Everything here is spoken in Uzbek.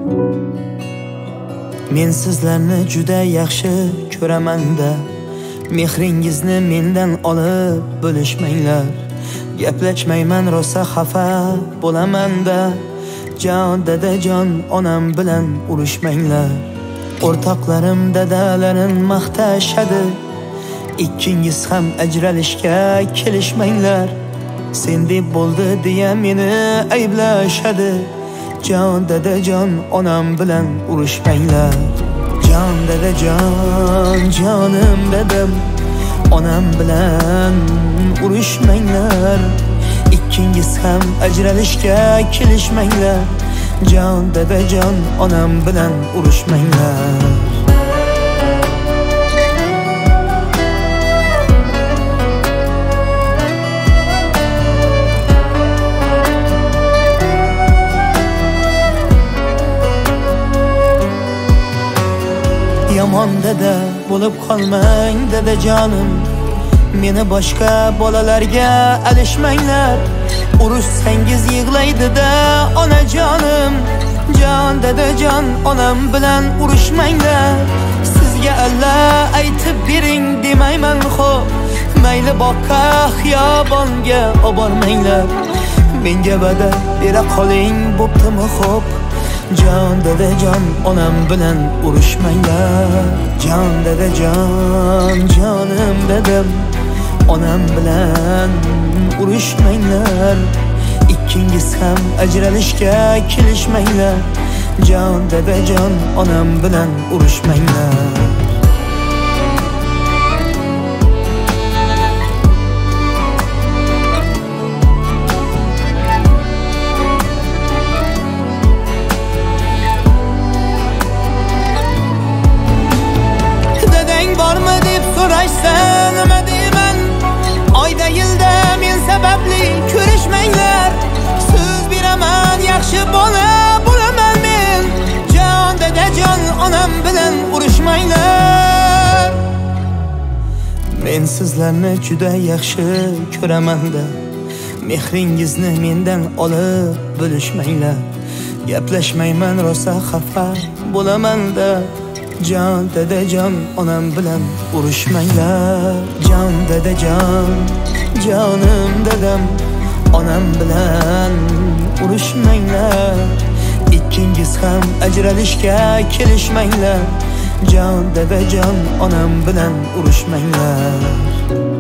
Men sizlarni juda yaxshi ko'raman-da, mehringizni mendan olib bo'lishmanglar. Gaplashmayman, rosa xafa bo'laman-da, jon dadajon onam bilan urushmanglar. O'rtoqlarim dadalarim maqtashadi, ikkingiz ham ajralishga kelishmanglar. Sen deb bo'ldi deya meni ayblashadi, jon dadajon onam bilan urushmanglar. Jon dadajon jonim dadam, onam bilan urushmanglar. Ikkingiz ham ajralishga kelishmanglar, jon dadajon onam bilan urushmanglar. Yomon dada bo'lib qolmang dadajonim, meni boshqa bolalarga alishmanglar. Urushsangiz yig'laydi-da onajonim, jon dadajon onam bilan urushmanglar. Sizga Allah aytib bering demayman xo'p, mayli boqqa xiyobonga obormanglar. Menga va'da bera qoling bo'ptimi xo'p, jon dadajon onam bilan urushmanglar. Jon dadajon jonim dadam, onam bilan urushmanglar. Ikkingiz ham ajralishga kelishmanglar, jon dadajon onam bilan urushmanglar. Bormi deb so'rashsa nima deyman? Oyda yilda men sababli ko'rishmanglar. So'z beraman yaxshi bola bo'laman men, jon dadajon onam bilan urushmanglar. Men sizlarni juda yaxshi ko'raman-da, mehringizni mendan olib bo'lishmanglar. Gaplashmayman, rosa xafa bo'laman-da, jon dadajon onam bilan urushmanglar. Jon dadajon jonim dadam, onam bilan urushmanglar. Ikkingiz ham ajralishga kelishmanglar, jon dadajon onam bilan urushmanglar.